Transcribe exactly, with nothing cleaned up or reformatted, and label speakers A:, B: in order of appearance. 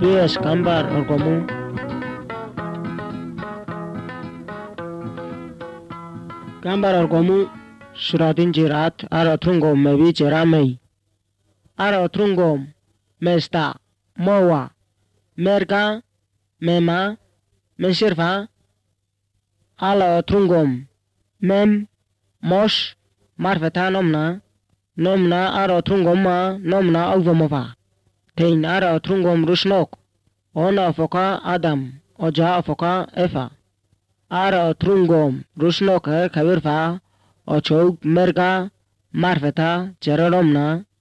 A: Yes, gambar orgomu. Gambar orgomu suratin jirat ara trungom mebi jeramei. Ara trungom mesta mowa merga mema mensirva ala trungom mem mosh marfeta nomna nomna ara trungom ma nomna awvamova. Tein ara trungom rusnok ona foka Adam oja foka Eva. Ara trungom rusnok kabirfa ochog merga marfeta jeranomna